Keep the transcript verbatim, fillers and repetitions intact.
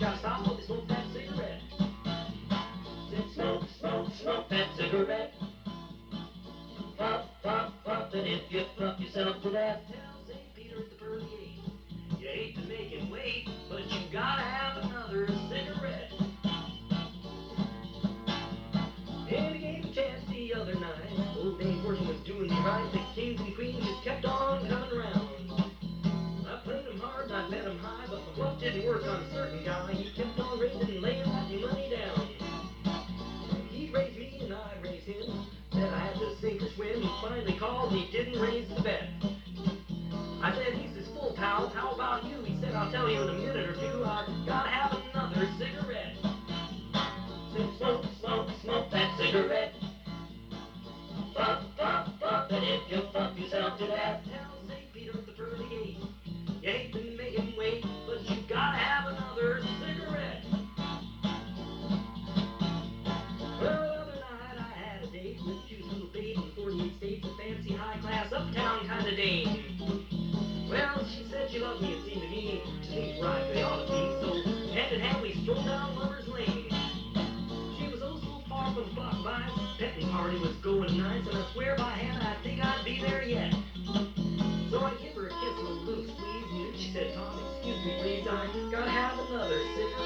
gotta stop while they smoke that cigarette. Said smoke, smoke, smoke that cigarette. Puff, puff, puff, and if you puff yourself to death, tell Saint Peter at the pearly gate. You hate to make him wait, but you gotta have another cigarette. And he gave a chance the other night. Old Dame Fortune was doing me right. The kings and queens just kept on coming around. I played him hard and I bet him high, but my bluff didn't work on a certain guy. He kept on raising and laying that money down. He raised me and I raised him. Said I had to sink or swim. He finally called and he didn't raise the bet. I said, he's his full pal. How about you? He said, I'll tell you in a minute or two. I gotta have another cigarette. Said, smoke, smoke, smoke that cigarette. Puff, puff, puff, and if you puff yourself to death, tell Saint Peter at the pearly gate. You hate to make him wait, but you gotta have another cigarette. Well, the other night I had a date with a cute little babe in forty-eight states, a fancy high-class uptown kind of dame. Well, she said she loved me, it seemed to me, to think right they ought to be, so hand in hand we strolled down Lover's Lane. She was oh so far from the block by, the petting party was going nice, and I swear by Hannah I think I'd be there yet. So I give her a kiss and a little squeeze, and then she said, Tom, excuse me please, I gotta have another cigarette.